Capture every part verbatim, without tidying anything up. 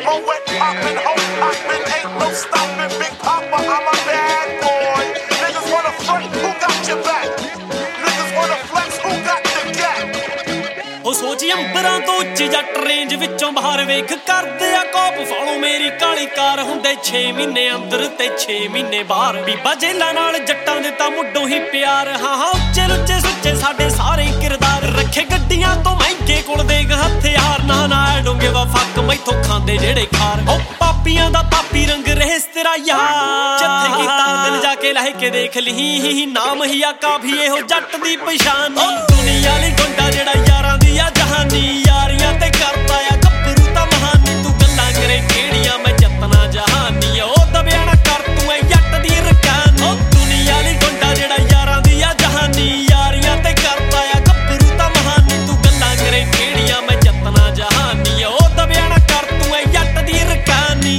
Moet poppin', hoe poppin', ain't no stopping. Big Papa, I'm a bad boy. Niggas wanna front, who got your back? Niggas wanna flex, who got the gap? ਉਹ ਸੋਚ ਅੰਬਰਾਂ ਤੋਂ ਉੱਚੀ ਜੱਟ range ਵਿੱਚੋਂ ਬਾਹਰ ਵੇਖ ਕਰਦੇ ਆ ਕੋਪ ਫਾਲੋ ਮੇਰੀ ਕਾਲੀ ਕਾਰ ਹੁੰਦੇ ਛੇ ਮਹੀਨੇ ਅੰਦਰ ਤੇ ਛੇ ਮਹੀਨੇ ਬਾਹਰ ਬੀਬਾ ਜੇਲਾਂ ਨਾਲ ਜੱਟਾਂ ਦੇ ਤਾਂ ਮੁੱਢੋਂ ਹੀ ਪਿਆਰ ਹਾਂ ਹਾਂ ਉੱਚੇ ਲੁੱਚੇ ਸੁੱਚੇ ਸਾਡੇ ਸਾਰੇ ਕਿਰਦਾਰ ਰੱਖੇ ਗੱਡੀਆਂ ਤੋਂ ਮਹਿੰਗੇ ਕੋਲ ਦੇ ਹਥਿਆਰ ਨਾ ਨਾ ਡੋਂਗੇ ਵਾ ਫੱਕ ਮੈਥੋਂ ਖਾਂਦੇ ਜਿਹੜੇ ਖਾਰ ਉਹ ਪਾਪੀਆਂ ਦਾ ਪਾਪੀ ਰੰਗ ਰਹਿਸ ਤੇਰਾ ਯਾਰ ਜਿੱਥੇ ਕੀਤਾ ਦਿਲ ਜਾ ਕੇ ਲਹਿ ਕੇ ਦੇਖ ਲਈ ਨਾਮ ਹੀ ਆ ਕਾਫੀ ਇਹੋ ਜੱਟ ਦੀ ਪਛਾਣ ਦੁਨੀਆ ਲਈ ਗੁੰਡਾ ਜਿਹੜਾ ਯਾਰਾਂ ਦੀ ਆ ਜਹਾਨੀ ਯਾਰੀਆਂ ਤੇ ਕਰਦਾ ਆ ਗੱਭਰੂ ਤਾਂ ਮਹਾਨੀ ਤੂੰ ਗੱਲਾਂ ਕਰੇ ਕਿਹੜੀਆਂ ਮੈਂ ਜੱਤਨਾ ਜਹਾਨੀ ਉਹ ਦਬਿਆ ਨਾ ਕਰ ਤੂੰ ਐ ਜੱਟ ਦੀ ਰਕਾਨ ਉਹ ਦੁਨੀਆ ਲਈ ਗੁੰਡਾ ਜਿਹੜਾ ਯਾਰਾਂ ਦੀ ਆ ਜਹਾਨੀ ਯਾਰੀਆਂ ਤੇ ਕਰਦਾ ਆ ਗੱਭਰੂ ਤਾਂ ਮਹਾਨੀ ਤੂੰ ਗੱਲਾਂ ਕਰੇ ਕਿਹੜੀਆਂ ਮੈਂ ਜੱਤਨਾ ਜਹਾਨੀ ਉਹ ਦਬਿਆ ਨਾ ਕਰ ਤੂੰ ਐ ਜੱਟ ਦੀ ਰਕਾਨੀ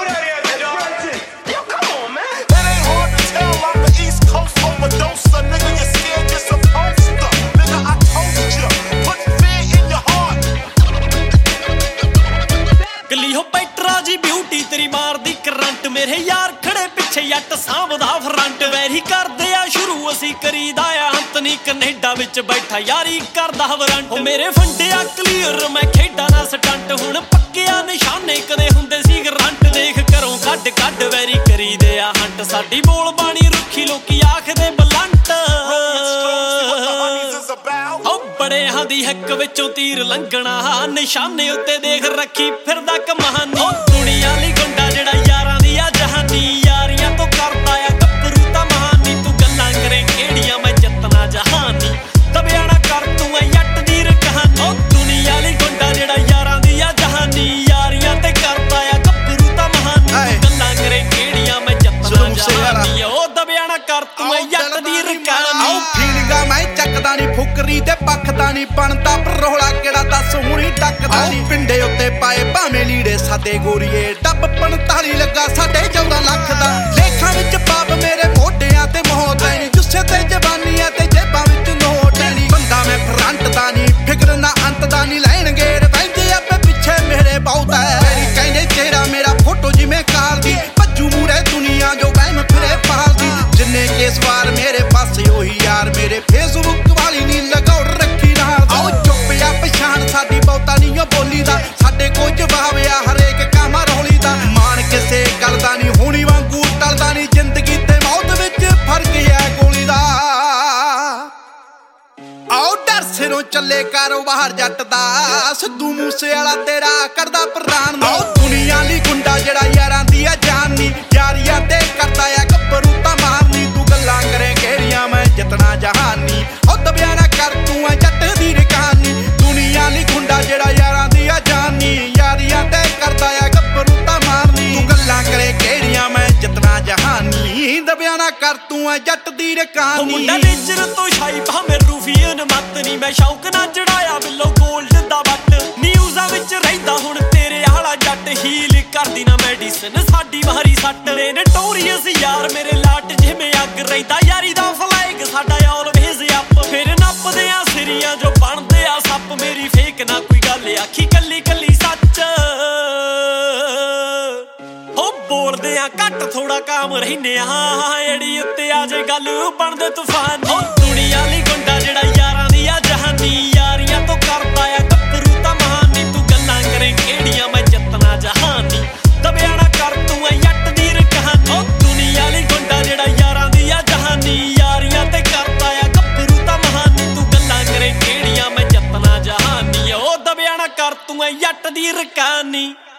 ਤੇਰੀ ਮਾਰਦੀ ਕਰੰਟ ਮੇਰੇ ਯਾਰ ਖੜੇ ਪਿੱਛੇ ਜੱਟ ਸਾਂਭਦਾ ਫਰੰਟ ਵੈਰੀ ਕਰਦੇ ਆ ਸ਼ੁਰੂ ਅਸੀਂ ਕਰੀਦਾ ਆ ਅੰਤ ਨੀ ਕੈਨੇਡਾ ਵਿੱਚ ਬੈਠਾ ਯਾਰੀ ਕਰਦਾ ਵਰੰਟ ਉਹ ਮੇਰੇ ਫੰਡਿਆ ਕਲੀਅਰ ਮੈਂ ਖੇਡਾਂ ਨਾ ਸਟੰਟ ਹੁਣ ਪੱਕਿਆ ਨਿਸ਼ਾਨੇ ਕਦੇ ਹੁੰਦੇ ਸੀ ਗਰੰਟ ਦੇਖ ਘਰੋਂ ਕੱਢ ਕੱਢ ਵੈਰੀ ਕਰੀਦੇ ਆ ਹੰਟ ਸਾਡੀ ਬੋਲ ਬਾਣੀ ਰੁੱਖੀ ਲੋਕੀ ਆਖਦੇ ਬਲੰਟ ਉਹ ਬੜਿਆਂ ਦੀ ਹੱਕ ਵਿੱਚੋਂ ਤੀਰ ਲੰਘਣਾ ਨਿਸ਼ਾਨੇ ਉੱਤੇ ਦੇਖ ਰੱਖੀ ਫਿਰਦਾ ਕਮਾਨੀ ਦੁਨੀਆ ਲਈ ਗੁੰਡਾ ਜਿਹੜਾ ਯਾਰਾਂ ਦੀ ਆ ਜਹਾਨੀ ਯਾਰੀਆਂ ਤੋਂ ਕਰਦਾ ਆ ਗੱਭਰੂ ਤਾਂ ਮਹਾਨੀ ਤੂੰ ਗੱਲਾਂ ਕਰੇ ਕਿਹੜੀਆਂ ਮੈਂ ਜੱਤਨਾ ਜਹਾਨੀ ਦਬਿਆ ਨਾ ਕਰ ਤੂੰ ਐ ਜੱਟ ਦੀ ਰਕਾਨੀ ਉਹ ਦੁਨੀਆ ਲਈ ਗੁੰਡਾ ਜਿਹੜਾ ਯਾਰਾਂ ਦੀ ਆ ਜਹਾਨੀ ਯਾਰੀਆਂ ਤੇ ਕਰਦਾ ਆ ਗੱਭਰੂ ਤਾਂ ਮਹਾਨੀ ਤੂੰ ਗੱਲਾਂ ਕਰੇ ਕਿਹੜੀਆਂ ਮੈਂ ਜੱਤਨਾ ਜਹਾਨੀ ਉਹ ਦਬਿਆ ਨਾ ਕਰ ਤੂੰ ਐ ਜੱਟ ਦੀ ਰਕਾਨੀ ਫੀਲਿੰਗਾਂ ਮੈਂ ਚੱਕਦਾ ਨੀ ਫੁਕਰੀ ਤੇ ਪੱਖਦਾ ਨੀ ਬਣਦਾ ਰੋਲਾ ਕਿਹੜਾ ਦੱਸ ਹੁਣੀ ਟੱਕਦਾ ਨੀ ਪਿੰਡੇ ਉੱਤੇ ਪਾਏ ਭਾਵੇਂ ਲੀੜੇ ਸਾਦੇ ਗੋਰੀਏ ਡੱਬ ਪੰਤਾਲੀ ਲੱਗਾ ਸਾਡੇ ਚੌਦਾਂ ਲੱਖ ਦਾ ਲੇਖਾਂ ਵਿੱਚ ਪਾਪ ਮੇਰੇ ਮੋਢਿਆਂ ਤੇ ਮੌਤ ਐ ਨੀ ਜੁੱਸੇ ਤੇ ਜਵਾਨੀਆਂ ਤੇ ਜੇਬਾਂ ਵਿੱਚ ਨੋਟ ਐ ਨੀ ਬੰਦਾ ਮੈਂ ਫਰੰਟ ਦਾ ਨੀ ਫਿਕਰ ਨਾ ਅੰਤ ਦਾ ਨੀ ਲੈਣਗੇ ਰਵੈਂਦੇ ਆਪੇ ਪਿੱਛੇ ਮੇਰੇ ਬਹੁਤ ਐ ਮੇਰੀ ਕਹਿੰਦੇ ਚਿਹਰਾ ਮੇਰਾ ਫੋਟੋ ਜਿਵੇਂ ਕਾਰ ਦੀ ਭੱਜੂ ਮੂਰੇ ਦੁਨੀਆ ਜੋ ਵਹਿਮ ਫਿਰੇ ਪਾਲਦੀ ਜਿੰਨੇ ਕੇਸ ਵਾਰ ਮੇਰੇ ਪਾਸੇ ਉਹੀ ਯਾਰ ਮੇਰੇ ਫੇਸਬੁੱਕ ਵਾਲੀ ਨੀ ਲਗਾਉ ਰੱਖੀ ਨਾਲ ਆਓ ਚੁੱਪ ਆ ਪਛਾਣ ਸਾਡੀ ਬਹੁਤਾ ਨੀ ਓ ਬੋਲੀ ਦਾ ਸਾਡੇ ਕੋਈ ਜਵਾਬ ਆ ਹਰੇਕ ਕੰਮ ਰੌਲੀ ਦਾ ਮਾਣ ਕਿਸੇ ਗੱਲ ਦਾ ਨੀ ਹੋਣੀ ਵਾਂਗੂ ਟਲਦਾ ਨੀ ਜ਼ਿੰਦਗੀ ਤੇ ਮੌਤ ਵਿੱਚ ਫਰਕ ਹੈ ਗੋਲੀ ਦਾ ਆਓ ਡਰ ਸਿਰੋਂ ਚੱਲੇ ਕਾਰੋਬਾਰ ਜੱਟ ਦਾ ਸਿੱਧੂ ਮੂਸੇ ਵਾਲਾ ਤੇਰਾ ਕਰਦਾ ਪ੍ਰਾਣ ਦਾ ਦੁਨੀਆ ਲਈ ਗੁੰਡਾ ਜਿਹੜਾ ਯਾਰਾਂ ਦੀ ਆ ਜਾਨੀ ਯਾਰੀਆਂ ਤੇ ਕਰਦਾ ਆ ਗੱਭਰੂ ਤਾਂ ਮਾਰਨੀ ਤੂੰ ਗੱਲਾਂ ਕਰੇ ਕਿਹੜੀਆਂ ਮੈਂ ਜੱਤਨਾ ਜਹਾਨੀ ਉਹ ਦਬਿਆ ਨਾ ਕਰ ਤੂੰ ਐ ਜੱਟ ਦੀ ਰਕਾਨੀ ਦੁਨੀਆ ਲਈ ਗੁੰਡਾ ਜਿਹੜਾ ਯਾਰਾਂ ਦੀ ਆ ਜਾਨੀ ਯਾਰੀਆਂ ਤੇ ਕਰਦਾ ਆ ਗੱਭਰੂ ਤਾਂ ਮਾਰਨੀ ਤੂੰ ਗੱਲਾਂ ਕਰੇ ਕਿਹੜੀਆਂ ਮੈਂ ਜੱਤਨਾ ਜਹਾਨੀ ਦਬਿਆ ਨਾ ਕਰ ਤੂੰ ਐ ਜੱਟ ਦੀ ਰਕਾਨੀ ਮੁੰਡਾ ਨੇਚਰ ਤੋਂ ਸ਼ਾਈ ਭਾਵੇਂ ਰੂਫੀਅਨ ਮੱਤ ਨੀ ਮੈਂ ਸ਼ੌਕ ਨਾ ਚੜਾਇਆ ਬਿੱਲੋ ਗੋਲਡ ਦਾ ਵੱਟ ਨਿਊਜ਼ਾਂ ਵਿੱਚ ਰਹਿੰਦਾ ਹੁਣ ਤੇਰੇ ਆਲਾ ਜੱਟ ਹੀਲ ਕਰਦੀ ਨਾ ਮੈਡੀਸਨ ਸਾਡੀ ਵਾਰੀ ਸੱਟ ਨੇ ਨਟੋਰੀਅਸ ਯਾਰ ਮੇਰੇ ਲਾਟ ਜਿਵੇਂ ਅੱਗ ਰਹਿੰਦਾ ਯਾਰੀ ਦਾ ਫਲੈਗ ਸਾਡਾ ਆਲਵੇਜ਼ ਅਪ ਫਿਰ ਨੱਪਦੇ ਆ ਸਿਰੀਆਂ ਜੋ ਬਣਦੇ ਆ ਸੱਪ ਮੇਰੀ ਫੇਕ ਨਾ ਕੋਈ ਗੱਲ ਆਖੀ ਕੱਲੀ ਕੱਲੀ ਸੱਚ ਹੋ ਬੋਲਦੇ ਆ ਘੱਟ ਥੋੜਾ ਕਾਮ ਰਹਿੰਦੇ ਆ ਏੜੀ ਉੱਤੇ ਆ ਜੇ ਗੱਲ ਬਣਦੇ ਤੂਫਾਨ ਹੋ ਦੁਨੀਆ ਲਈ ਗੁੰਡਾ ਜਿਹੜਾ ਯਾਰਾਂ ਦੀ ਆ ਜਹਾਨੀ ਯਾਰੀਆਂ ਤੋਂ ਕਰਦਾ ਆ ਗੱਭਰੂ ਤਾਂ ਮਹਾਨੀ ਤੂੰ ਗੱਲਾਂ ਕਰੇ ਕਿਹੜੀਆਂ ਮੈਂ ਜੱਤਨਾ ਜਹਾਨੀ ਦਬਿਆ ਨਾ ਕਰ ਤੂੰ ਐ ਜੱਟ ਦੀ ਰਕਾਨੀ ਉਹ ਦੁਨੀਆ ਲਈ ਗੁੰਡਾ ਜਿਹੜਾ ਯਾਰਾਂ ਦੀ ਆ ਜਹਾਨੀ ਯਾਰੀਆਂ ਤੇ ਕਰਦਾ ਆ ਗੱਭਰੂ ਤਾਂ ਮਹਾਨੀ ਤੂੰ ਗੱਲਾਂ ਕਰੇ ਕਿਹੜੀਆਂ ਮੈਂ ਜੱਤਨਾ ਜਹਾਨੀ ਉਹ ਦਬਿਆ ਨਾ ਕਰ ਤੂੰ ਐ ਜੱਟ ਦੀ ਰਕਾਨੀ